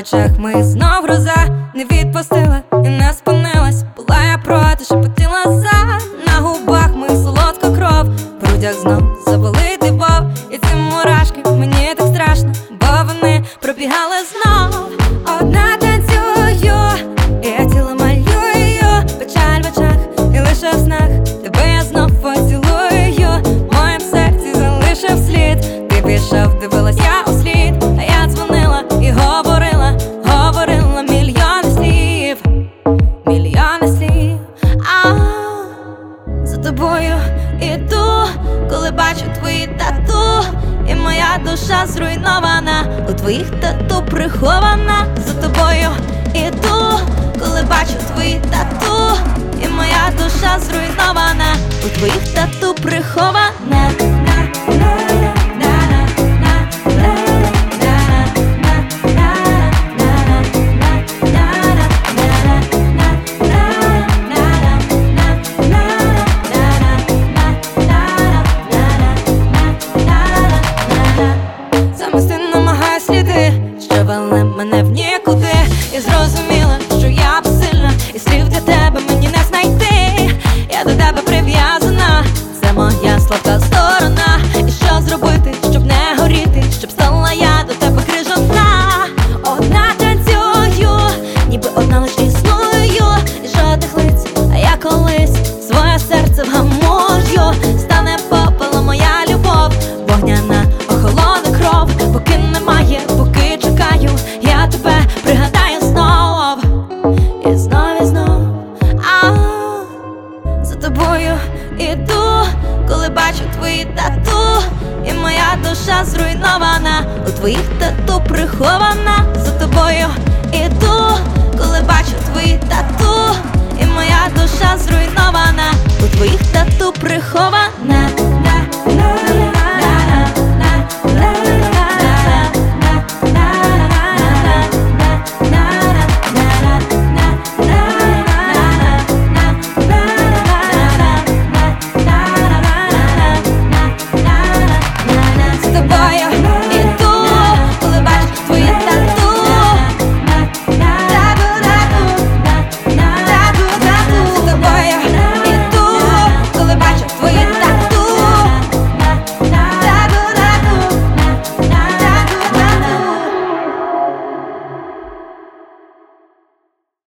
очах ми знов гроза, не відпустила і не спинилась. Була я проти, шепотіла на губах ми солодка кров. В грудях знов заболить любов, і ці мурашки мені так страшно, бо вони пробігали знов. Одна танцюю, і я тіло малюю, печаль в очах і лише в снах тебе я знов поцілую. В моєм серці залишив слід, ти пішов, дивилась я у слід, а я дзвонила і говорила, говорила мільйони слів, мільйони слів. За тобою іду, коли бачу твої тату, і моя душа зруйнована, у твоїх тату прихована. За тобою іду, коли бачу твої тату, і моя душа зруйнована, у твоїх тату прихована. Замести намагаю сліди, що вели мене в нікуди. І зрозуміла, що я безсильна, і слів для тебе мені не знайти. Я до тебе прив'язана, це моя слабка сторона. І що зробити, щоб не горіти, щоб стала я до тебе крижана. Одна танцюю, ніби одна лиш існую, і жодних лиць, а я колись своє серце вгамую. Стане попелом моя любов, вогняна охолоне кров. Поки немає, поки чекаю, я тебе пригадаю знов. І знов, і знов. За тобою іду, коли бачу твої тату, і моя душа зруйнована, у твоїх тату прихована. За тобою іду, коли бачу